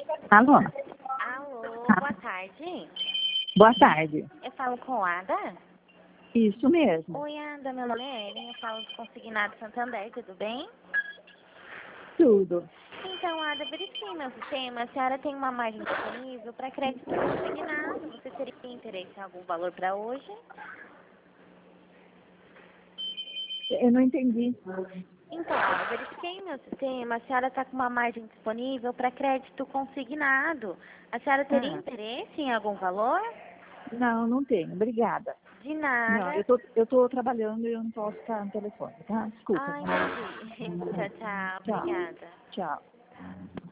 Alô? Alô, Ah, boa tarde. boa tarde. Eu falo com a Ada? Isso mesmo. Oi, Ada, meu nome é Ellen, eu falo do Consignado Santander, tudo bem? Tudo. Então, Ada, verifiquei meu sistema, a senhora tem uma margem disponível para crédito consignado. Você teria interesse em algum valor para hoje? Eu não entendi. Então, Ada, verifiquei meu sistema, a senhora está com uma margem disponível para crédito consignado. A senhora teria Ah, interesse em algum valor? não, não tenho. Obrigada. De Não, nada. eu tô trabalhando e eu não posso estar no telefone, tá? Desculpa. Ah, entendi. Tchau, tchau. Tchau. Obrigada. Tchau.